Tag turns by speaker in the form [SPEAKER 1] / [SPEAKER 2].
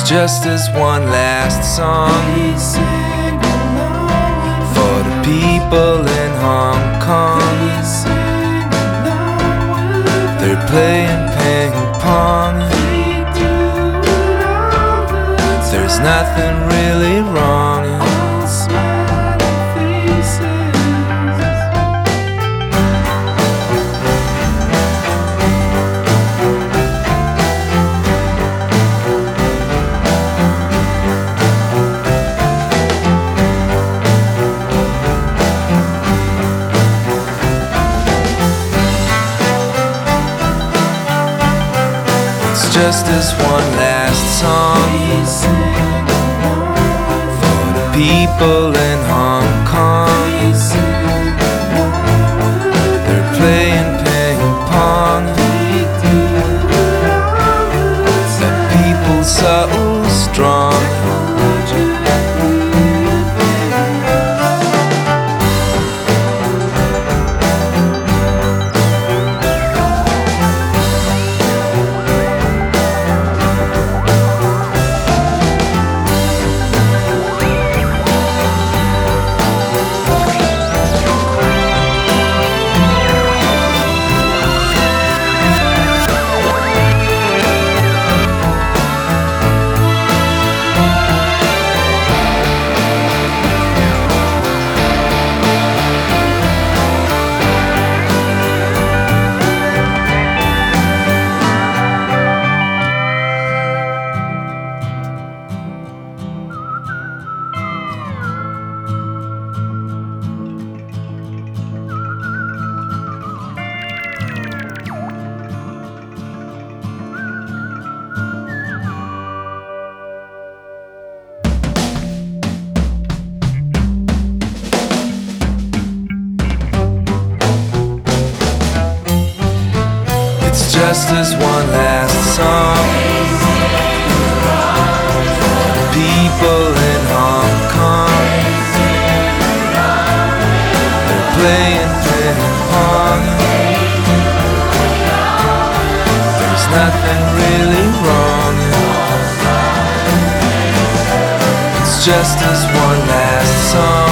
[SPEAKER 1] just as one last song for the people in Hong Kong. They're playing ping pong. There's nothing really wrong. Just as one last song for the people in Hong Kong. They're playing ping pong. The people so strong. Just as one last song for the people in Hong Kong. They're playing ping pong. There's nothing really wrong. It's just as one last song